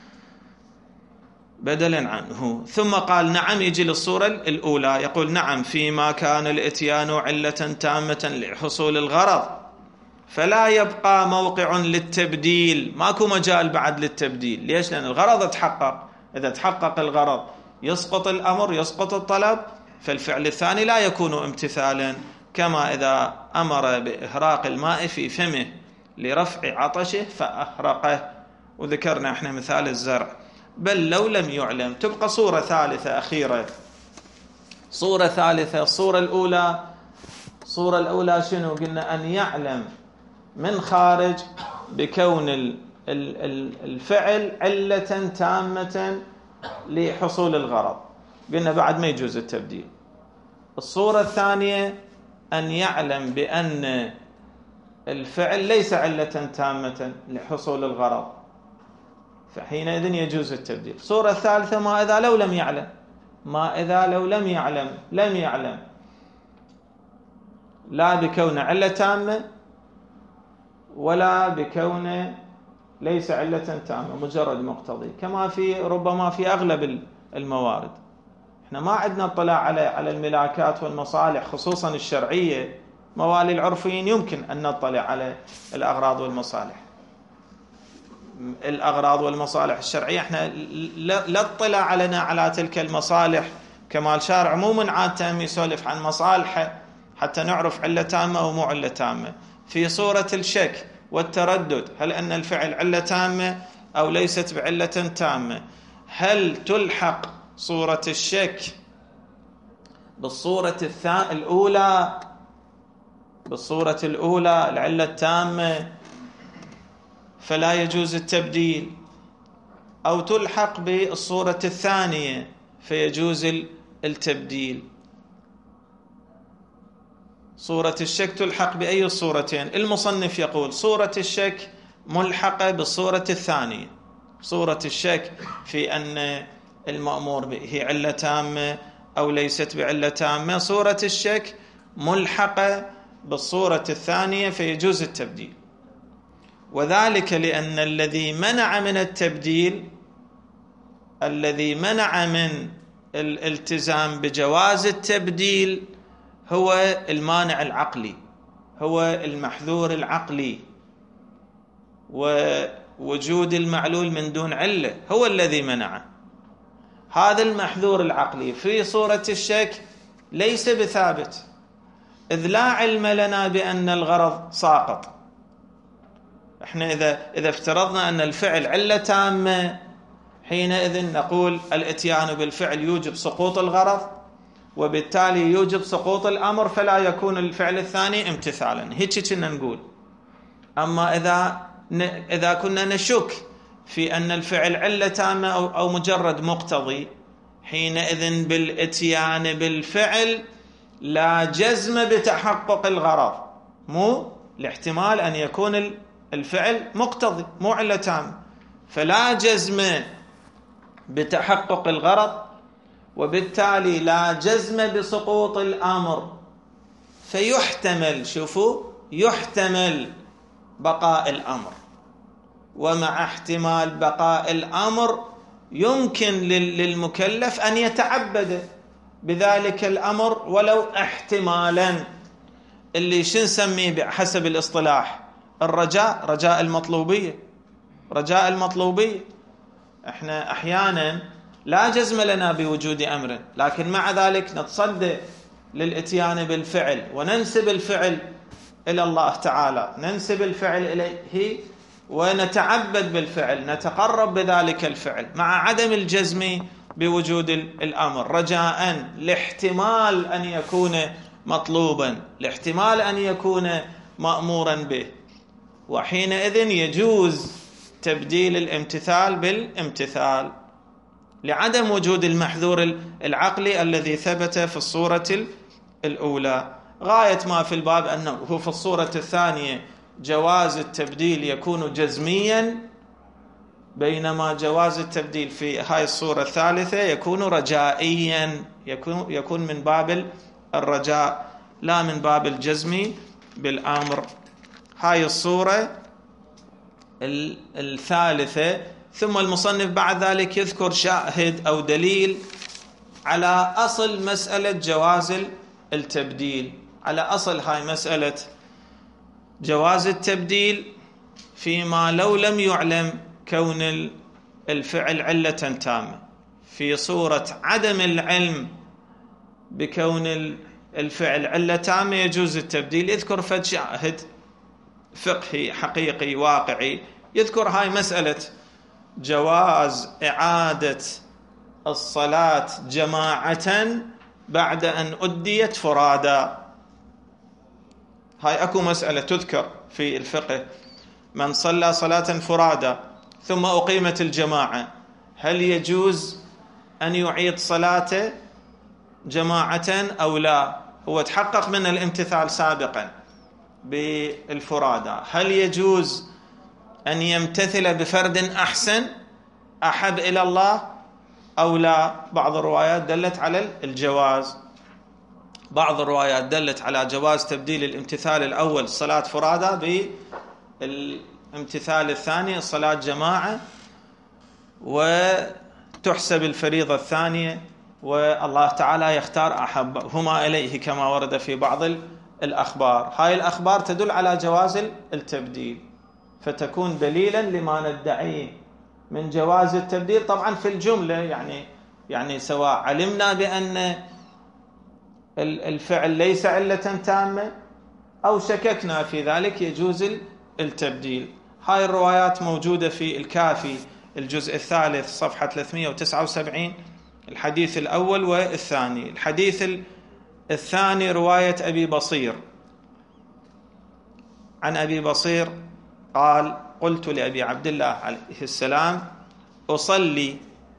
بدلا عنه. ثم قال نعم، يجي للصورة الأولى، يقول نعم فيما كان الإتيان علة تامة لحصول الغرض فلا يبقى موقع للتبديل، ماكو مجال بعد للتبديل. ليش؟ لأن الغرض تحقق، إذا تحقق الغرض يسقط الأمر، يسقط الطلب، فالفعل الثاني لا يكون امتثالا، كما إذا أمر بإهراق الماء في فمه لرفع عطشه فأهرقه، وذكرنا احنا مثال الزرع. بل لو لم يعلم، تبقى صورة ثالثة أخيرة، صورة ثالثة. الصورة الأولى شنو قلنا؟ أن يعلم من خارج بكون الفعل علة تامة لحصول الغرض، قلنا بعد ما يجوز التبديل. الصورة الثانية أن يعلم بأن الفعل ليس علة تامة لحصول الغرض، فحينئذ يجوز التبديل. الصورة الثالثة ما إذا لو لم يعلم، ما إذا لو لم يعلم، لم يعلم لا بكون علة تامة ولا بكون ليس علة تامة، مجرد مقتضي، كما في ربما في أغلب الموارد. احنا ما عندنا اطلاع على الملاكات والمصالح خصوصا الشرعية، موالي العرفيين يمكن أن نطلع على الأغراض والمصالح. الأغراض والمصالح الشرعية احنا لا اطلع لنا على تلك المصالح، كما الشارع مو من عادته يسولف عن مصالحه حتى نعرف علة تامة أو مو علة تامة. في صورة الشك والتردد، هل أن الفعل علة تامة أو ليست بعلة تامة؟ هل تلحق صورة الشك بالصورة الأولى، بالصورة الأولى العلة التامة فلا يجوز التبديل، أو تلحق بالصورة الثانية فيجوز التبديل؟ صورة الشك تلحق بأي الصورتين؟ المصنف يقول صورة الشك ملحقة بالصورة الثانية. صورة الشك في أن المأمور به علة تامة أو ليست بعلة تامة، صورة الشك ملحقة بالصورة الثانية فيجوز التبديل. وذلك لأن الذي منع من التبديل، الذي منع من الالتزام بجواز التبديل هو المانع العقلي، هو المحذور العقلي، ووجود المعلول من دون علة هو الذي منعه. هذا المحذور العقلي في صورة الشك ليس بثابت، إذ لا علم لنا بأن الغرض ساقط. احنا إذا افترضنا أن الفعل علة تامة، حينئذ نقول الاتيان بالفعل يوجب سقوط الغرض، وبالتالي يوجب سقوط الأمر، فلا يكون الفعل الثاني امتثالا. هيك كنا نقول. أما إذا كنا نشك في أن الفعل علة تامة أو مجرد مقتضي، حينئذ بالاتيان بالفعل لا جزم بتحقق الغرض، مو لاحتمال أن يكون الفعل مقتضي مو علة تامة، فلا جزم بتحقق الغرض، وبالتالي لا جزم بسقوط الأمر، فيحتمل، شوفوا، يحتمل بقاء الأمر. ومع احتمال بقاء الأمر يمكن للمكلف أن يتعبد بذلك الأمر ولو احتمالا، اللي شو نسميه بحسب الاصطلاح؟ الرجاء، رجاء المطلوبية، رجاء المطلوبية. احنا احيانا لا جزم لنا بوجود أمر، لكن مع ذلك نتصدى للاتيان بالفعل وننسب الفعل إلى الله تعالى، ننسب الفعل إليه ونتعبد بالفعل، نتقرب بذلك الفعل مع عدم الجزم بوجود الأمر، رجاء لاحتمال أن يكون مطلوبا، لاحتمال أن يكون مأمورا به. وحينئذ يجوز تبديل الامتثال بالامتثال لعدم وجود المحذور العقلي الذي ثبت في الصورة الأولى. غاية ما في الباب أنه في الصورة الثانية جواز التبديل يكون جزميا، بينما جواز التبديل في هاي الصورة الثالثة يكون رجائيا، يكون من باب الرجاء لا من باب الجزم بالأمر. هاي الصورة الثالثة. ثم المصنف بعد ذلك يذكر شاهد أو دليل على أصل مسألة جواز التبديل، على أصل هاي مسألة جواز التبديل فيما لو لم يعلم كون الفعل علة تامة. في صورة عدم العلم بكون الفعل علة تامة يجوز التبديل. يذكر فد شاهد فقهي حقيقي واقعي، يذكر هاي مسألة جواز إعادة الصلاة جماعة بعد أن أديت فرادا. هاي أكو مسألة تذكر في الفقه، من صلى صلاة فرادا ثم أقيمت الجماعة، هل يجوز أن يعيد صلاته جماعة أو لا؟ هو تحقق من الامتثال سابقا بالفرادى، هل يجوز أن يمتثل بفرد أحسن أحب إلى الله أو لا؟ بعض الروايات دلت على الجواز، بعض الروايات دلت على جواز تبديل الامتثال الأول صلاة فرادى بالامتثال الثاني صلاة جماعة، وتحسب الفريضة الثانية والله تعالى يختار أحبهما إليه كما ورد في بعض الأخبار. هاي الأخبار تدل على جواز التبديل، فتكون دليلا لما ندعيه من جواز التبديل. طبعا في الجملة يعني سواء علمنا بأن الفعل ليس علة تامة أو شككنا في ذلك يجوز التبديل. هاي الروايات موجودة في الكافي الجزء الثالث صفحة 379 الحديث الأول والثاني. الحديث الثاني رواية أبي بصير. عن أبي بصير قال: قلت لأبي عبد الله عليه السلام: أصلي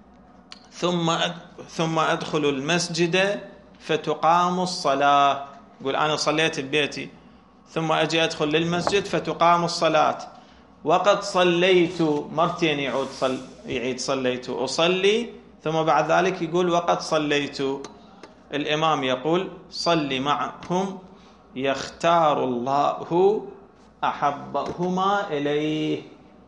ثم أدخل المسجد فتقام الصلاة. يقول أنا صليت ببيتي ثم أجي أدخل للمسجد فتقام الصلاة، وقد صليت مرتين، يعيد صليت، أصلي، ثم بعد ذلك يقول وقد صليت. الإمام يقول: صلي معهم يختار الله أحبهما إليه.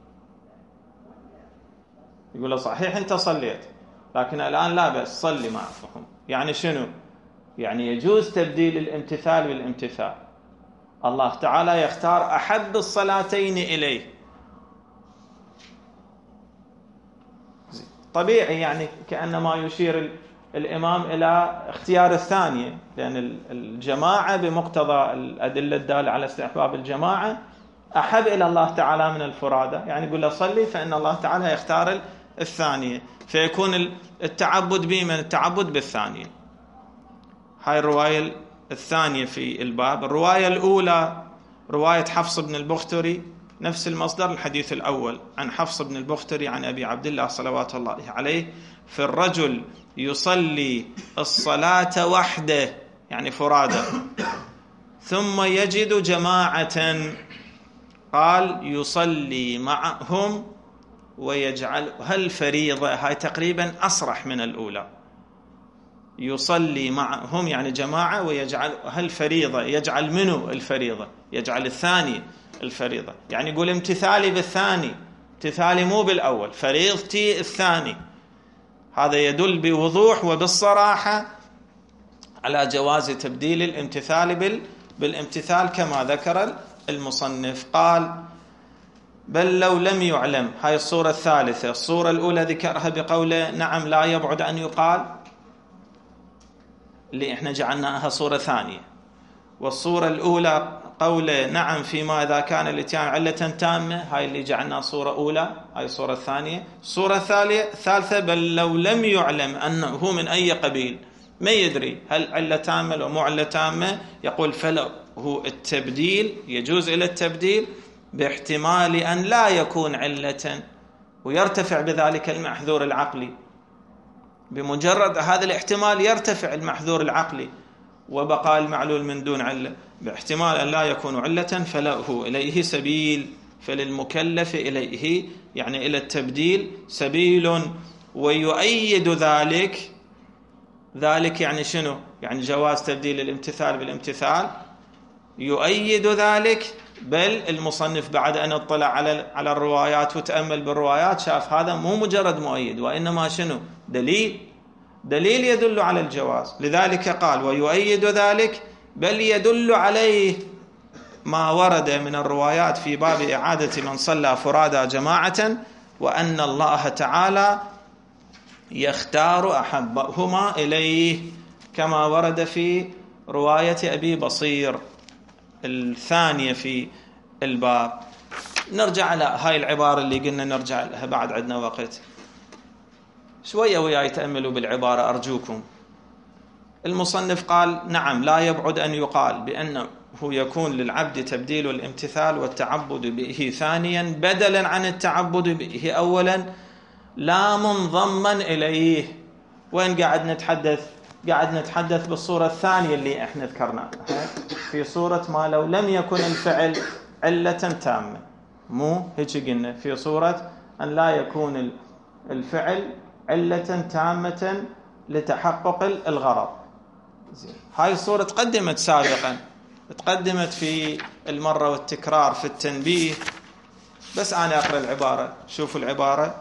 يقول له صحيح أنت صليت، لكن الآن لا بأس، صلي معهم. يعني شنو؟ يعني يجوز تبديل الامتثال بالامتثال. الله تعالى يختار أحب الصلاتين إليه. طبيعي، يعني كأنما يشير الإمام إلى اختيار الثانية، لأن الجماعة بمقتضى الأدلة الدالة على استحباب الجماعة أحب إلى الله تعالى من الفرادة. يعني يقول له صلي، فإن الله تعالى يختار الثانية، فيكون التعبد بمن؟ التعبد بالثانية. هاي الرواية الثانية في الباب. الرواية الأولى رواية حفص بن البختري، نفس المصدر، الحديث الأول عن حفص بن البختري عن أبي عبد الله صلوات الله عليه: في الرجل يصلي الصلاة وحده، يعني فرادى، ثم يجد جماعة، قال يصلي معهم ويجعلها الفريضة. هاي تقريبا أصرح من الأولى. يصلي معهم يعني جماعة ويجعلها الفريضة. يجعل منه الفريضة؟ يجعل الثاني الفريضة. يعني يقول امتثالي بالثاني، امتثالي مو بالأول، فريضتي الثاني. هذا يدل بوضوح وبالصراحة على جواز تبديل الامتثال بالامتثال كما ذكر المصنف. قال: بل لو لم يعلم. هاي الصورة الثالثة. الصورة الأولى ذكرها بقوله نعم لا يبعد أن يقال، اللي احنا جعلناها صورة ثانية. والصورة الأولى قوله نعم فيما إذا كان الاتيان علة تامة، هاي اللي جعلناها صورة أولى، هاي الصورة الثانية. الصورة الثالثة بل لو لم يعلم أنه من أي قبيل، ما يدري هل علة تامة أو مو علة تامة، يقول فله التبديل، يجوز إلى التبديل باحتمال أن لا يكون علة، ويرتفع بذلك المحذور العقلي. بمجرد هذا الاحتمال يرتفع المحذور العقلي وبقاء المعلول من دون علة. باحتمال أن لا يكون علة فله إليه سبيل، فللمكلف إليه يعني إلى التبديل سبيل. ويؤيد ذلك يعني شنو؟ يعني جواز تبديل الامتثال بالامتثال. يؤيد ذلك، بل المصنف بعد أن اطلع على الروايات وتأمل بالروايات شاف هذا مو مجرد مؤيد، وإنما شنو؟ دليل يدل على الجواز. لذلك قال ويؤيد ذلك، بل يدل عليه ما ورد من الروايات في باب إعادة من صلى فرادى جماعة، وأن الله تعالى يختار أحبهما إليه، كما ورد في رواية أبي بصير الثانية في الباب. نرجع على هاي العبارة اللي قلنا نرجع لها بعد عندنا وقت. شوية وياي تأملوا بالعبارة أرجوكم. المصنف قال نعم لا يبعد أن يقال بأنه يكون للعبد تبديل الامتثال والتعبد به ثانيا بدلا عن التعبد به أولا، لا منضما إليه. وين قاعد نتحدث بالصورة الثانية اللي احنا ذكرناها، في صورة ما لو لم يكن الفعل علة تامة. مو هيك قلنا؟ في صورة أن لا يكون الفعل علة تامة لتحقق الغرض. هاي الصورة تقدمت سابقا، تقدمت في المرة والتكرار في التنبيه. بس أنا أقرأ العبارة، شوفوا العبارة.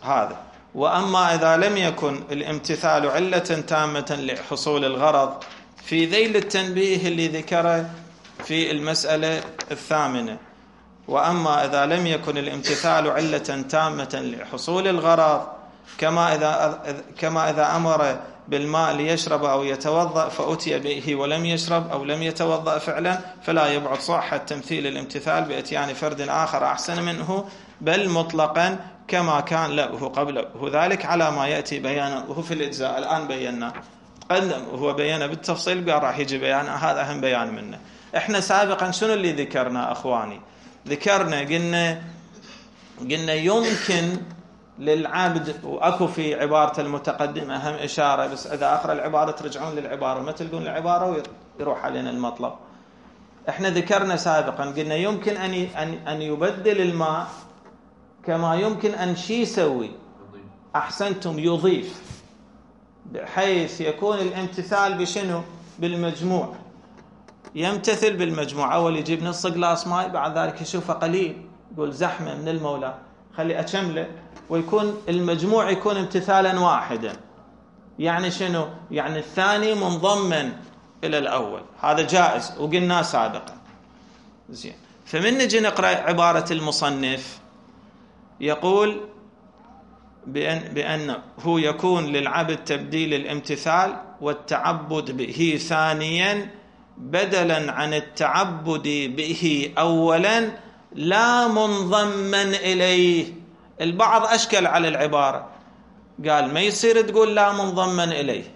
هذا. وأما إذا لم يكن الامتثال علة تامة لحصول الغرض في ذيل التنبيه اللي ذكره في المسألة 8. وأما إذا لم يكن الامتثال علة تامة لحصول الغرض كما إذا أمر بالماء ليشرب أو يتوضأ فأتي به ولم يشرب أو لم يتوضأ فعلا، فلا يبعد صحة تمثيل الامتثال بإتيان فرد آخر أحسن منه، بل مطلقا كما كان له قبله ذلك على ما يأتي بيانه في الإجزاء. الآن بينا تقدم وهو بينا بالتفصيل، قال راح يجي بيان، هذا أهم بيان منه. احنا سابقا شنو اللي ذكرنا أخواني؟ ذكرنا قلنا يمكن للعبد، وأكو في عبارة المتقدم أهم إشارة، بس إذا أقرأ العبارة ترجعون للعبارة ما تلقون العبارة ويروح علينا المطلب. احنا ذكرنا سابقا قلنا يمكن أن يبدل الماء كما يمكن أن شي يسوي، أحسنتم، يضيف، بحيث يكون الامتثال بشنو؟ بالمجموع، يمتثل بالمجموع. أول يجيب نص قلاص ماء، بعد ذلك يشوفه قليل، يقول زحمة من المولى خلي أكمله، ويكون المجموع يكون امتثالا واحدا. يعني شنو؟ يعني الثاني منضمن إلى الأول، هذا جائز وقلنا سابقا. زين، فمن نجي نقرأ عبارة المصنف يقول بأنه يكون للعبد تبديل الامتثال والتعبد به ثانيا بدلا عن التعبد به أولا لا منضمن إليه. البعض أشكل على العبارة، قال ما يصير تقول لا منضمن إليه.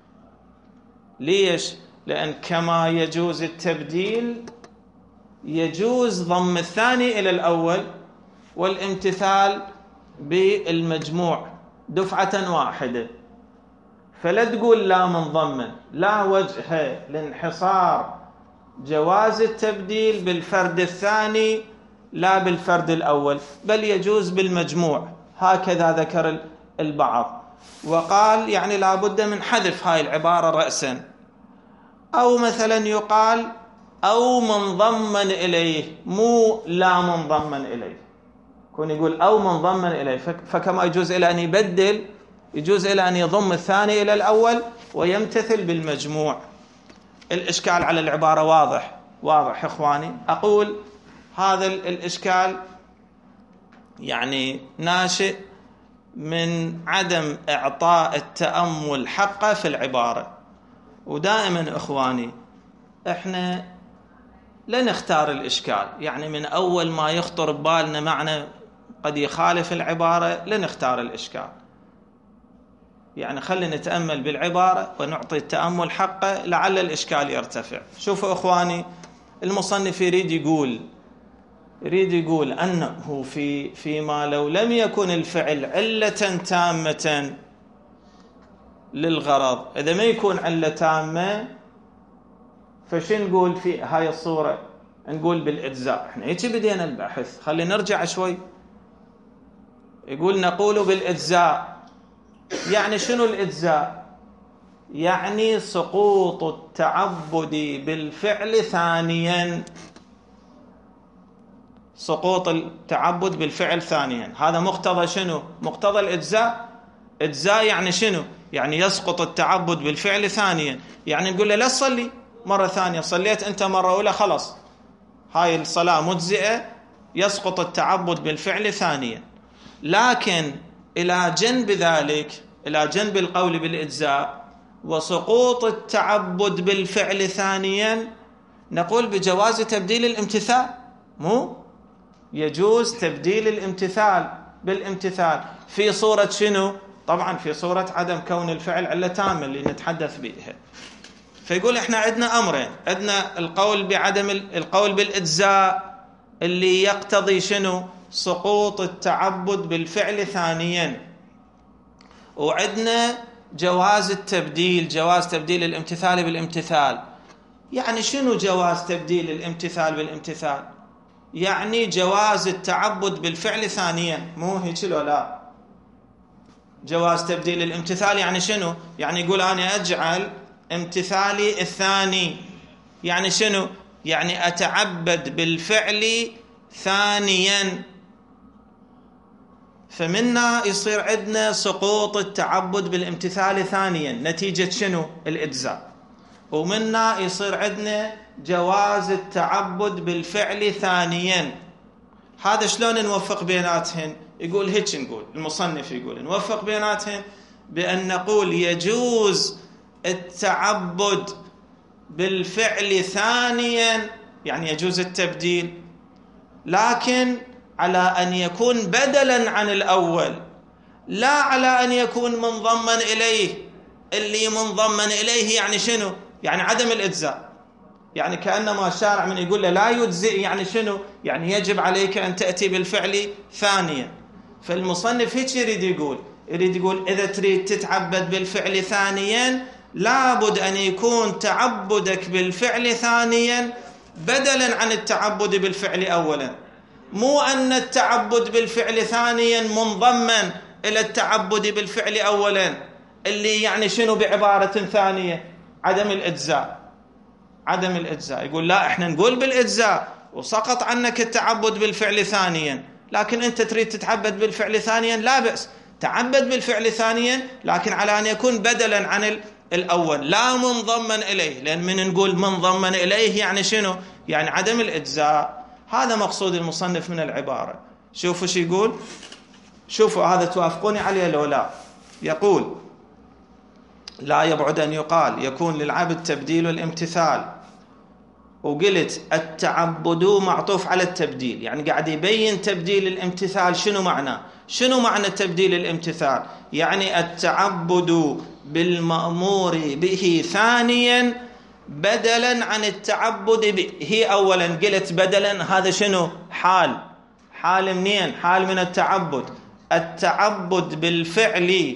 ليش؟ لأن كما يجوز التبديل يجوز ضم الثاني إلى الأول والامتثال بالمجموع دفعة واحدة. فلا تقول لا منضمن، لا وجه لانحصار جواز التبديل بالفرد الثاني لا بالفرد الأول، بل يجوز بالمجموع. هكذا ذكر البعض، وقال يعني لا بد من حذف هاي العبارة رأسا، أو مثلا يقال أو منضمن إليه، مو لا منضمن إليه. كون يقول أو منضمن إليه، فكما يجوز إلى أن يبدل يجوز إلى أن يضم الثاني إلى الأول ويمتثل بالمجموع. الإشكال على العبارة واضح إخواني. أقول هذا الإشكال يعني ناشئ من عدم إعطاء التأمل حقه في العبارة. ودائما إخواني إحنا لا نختار الإشكال، يعني من أول ما يخطر ببالنا معنى قد يخالف العبارة لا نختار الإشكال، يعني خلينا نتأمل بالعبارة ونعطي التأمل حقه لعل الإشكال يرتفع. شوفوا إخواني، المصنف يريد يقول أنه فيما لو لم يكن الفعل علة تامة للغرض، إذا ما يكون علة تامة فشن نقول في هاي الصورة؟ نقول بالإجزاء. احنا هيك بدينا البحث، خلينا نرجع شوي. يقول نقول بالإجزاء. يعني شنو الإجزاء؟ يعني سقوط التعبد بالفعل ثانيا، سقوط التعبد بالفعل ثانيا. هذا مقتضى شنو؟ مقتضى الإجزاء. إجزاء يعني شنو؟ يعني يسقط التعبد بالفعل ثانيا. يعني نقول له لا تصلي مرة ثانية، صليت أنت مرة أولى خلاص هاي الصلاة مجزئة، يسقط التعبد بالفعل ثانيا. لكن إلى جنب ذلك، إلى جنب القول بالإجزاء وسقوط التعبد بالفعل ثانيا، نقول بجواز تبديل الامتثال. مو يجوز تبديل الامتثال بالامتثال في صورة شنو؟ طبعا في صورة عدم كون الفعل علة تامة اللي نتحدث بها. فيقول احنا عندنا أمرين، عندنا القول بالإجزاء اللي يقتضي شنو؟ سقوط التعبد بالفعل ثانيا، وعندنا جواز التبديل، جواز تبديل الامتثال بالامتثال. يعني شنو جواز تبديل الامتثال بالامتثال؟ يعني جواز التعبد بالفعل ثانيا، مو هيك لو لا؟ جواز تبديل الامتثال يعني شنو؟ يعني يقول أنا أجعل امتثالي الثاني، يعني شنو؟ يعني أتعبد بالفعل ثانيا. فمنا يصير عندنا سقوط التعبد بالامتثال ثانيا نتيجة شنو؟ الإجزاء. ومنا يصير عندنا جواز التعبد بالفعل ثانيا. هذا شلون نوفق بيناتهن؟ يقول هيك، نقول المصنف يقول نوفق بيناتهن بأن نقول يجوز التعبد بالفعل ثانيا، يعني يجوز التبديل، لكن على أن يكون بدلا عن الأول، لا على أن يكون منضما إليه. اللي منضما إليه يعني شنو؟ يعني عدم الإجزاء. يعني كأنما الشارع من يقول له لا يجزئ، يعني شنو؟ يعني يجب عليك أن تأتي بالفعل ثانيا. فالمصنف هيك يريد يقول إذا تريد تتعبد بالفعل ثانيا لابد أن يكون تعبدك بالفعل ثانيا بدلا عن التعبد بالفعل أولا، مو أن التعبد بالفعل ثانيا منضما إلى التعبد بالفعل أولا، اللي يعني شنو بعبارة ثانية؟ عدم الإجزاء. يقول لا، احنا نقول بالإجزاء وسقط عنك التعبد بالفعل ثانيا، لكن أنت تريد تتعبد بالفعل ثانيا، لا بأس، تعبد بالفعل ثانيا، لكن على أن يكون بدلا عن الأول، لا منضما إليه. لأن من نقول منضما إليه يعني شنو؟ يعني عدم الإجزاء. هذا مقصود المصنف من العبارة. شوفوا شو يقول، شوفوا هذا توافقوني عليه لو لا. يقول لا يبعد أن يقال يكون للعبد تبديل الامتثال، وقلت التعبد معطوف على التبديل، يعني قاعد يبين تبديل الامتثال شنو معناه. شنو معنى تبديل الامتثال؟ يعني التعبد بالمأمور به ثانيا بدلا عن التعبد به أولا. قلت بدلا، هذا شنو؟ حال منين؟ حال من التعبد بالفعل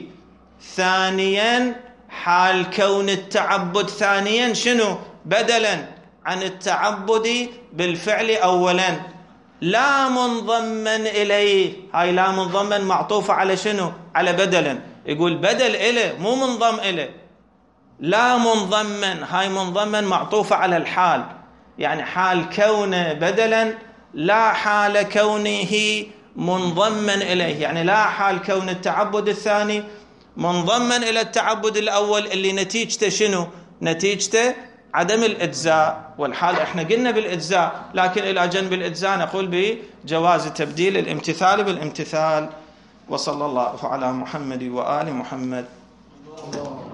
ثانيا، حال كون التعبد ثانيا شنو؟ بدلا عن التعبد بالفعل أولا، لا منضما إليه. هاي لا منضما معطوفة على شنو؟ على بدلا. يقول بدل إله مو منضم إله. لا منضما، هاي منضما معطوفة على الحال، يعني حال كونه بدلا لا حال كونه منضما إليه، يعني لا حال كون التعبد الثاني منضما إلى التعبد الأول اللي نتيجته شنو؟ نتيجته عدم الإجزاء. والحال احنا قلنا بالإجزاء، لكن إلى جنب الإجزاء نقول بجواز تبديل الامتثال بالامتثال. وصلى الله على محمد وآل محمد.